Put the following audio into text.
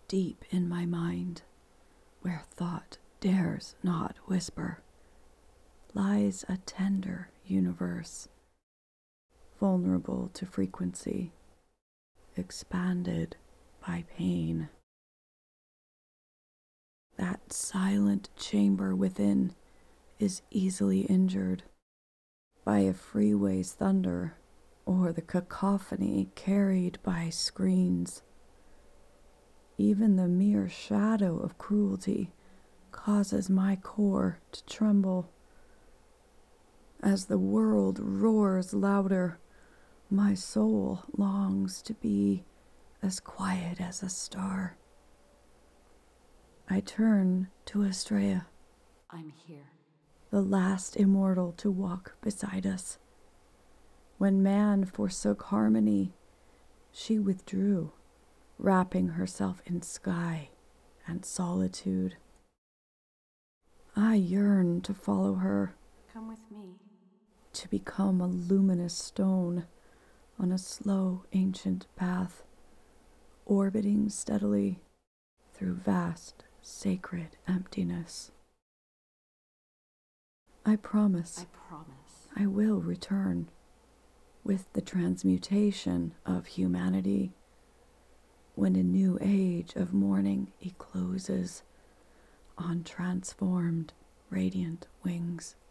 deep in my mind, where thought dares not whisper, lies a tender universe, vulnerable to frequency, expanded by pain. That silent chamber within is easily injured by a freeway's thunder or the cacophony carried by screens. Even the mere shadow of cruelty causes my core to tremble. As the world roars louder, my soul longs to be as quiet as a star. I turn to Estrella. I'm here. The last immortal to walk beside us. When man forsook harmony, she withdrew, wrapping herself in sky and solitude. I yearn to follow her. Come with me. To become a luminous stone on a slow ancient path, orbiting steadily through vast sacred emptiness. I promise I will return with the transmutation of humanity when a new age of morning ecloses on transformed radiant wings.